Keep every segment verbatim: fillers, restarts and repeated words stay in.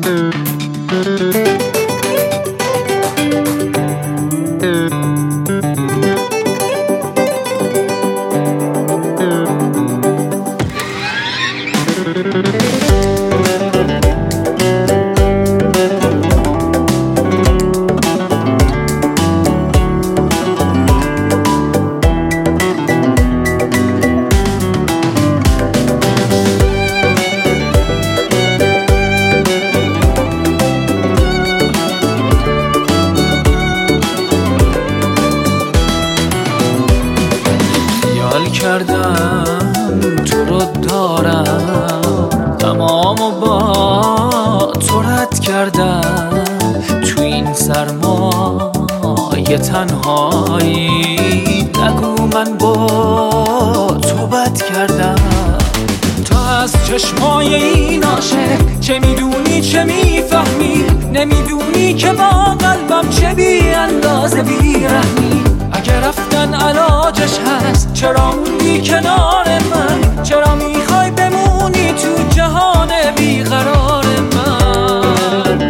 کردم تو رو دارم، تمام و با تو رد کردم. تو این سرمایه تنهایی نگو من با تو بد کردم. تو از چشمای این عاشق چه میدونی چه میفهمی؟ نمیدونی که با قلبم چه بی اندازه بیرحمی. اگه رفتن علاجش هست چرا موندی کنار من؟ چرا میخوای بمونی تو جهان بیقرار من؟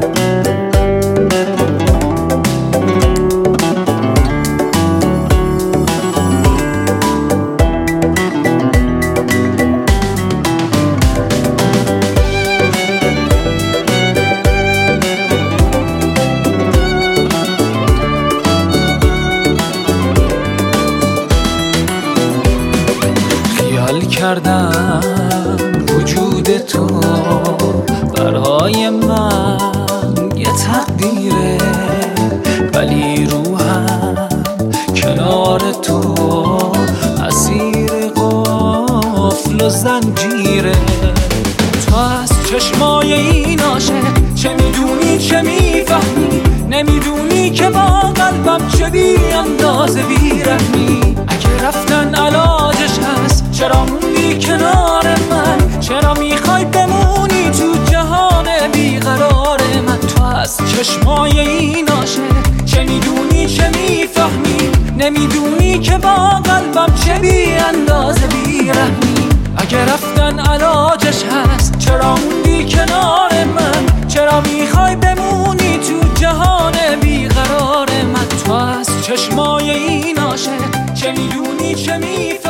کردم وجود تو برای من یه تقدیره، ولی روحم کنار تو اسیر قفل و زنجیره. تو از چشمای این عاشق چه میدونی چه میفهمی؟ نمیدونی که با قلبم چه بی اندازه بیرحمی. اگه رفتن علاجش هست چرا موندی کنار من؟ چرا میخوای بمونی تو جهان بیقرار من؟ تو از چشمای این عاشق چه میدونی چه میفهمی؟ نمیدونی که با قلبم چه بی اندازه بیرحمی. اگه رفتن علاجش هست چرا موندی کنار من؟ چرا میخوای بمونی تو جهان بیقرار من؟ تو از چشمای این عاشق چه میدونی چه میفهمی؟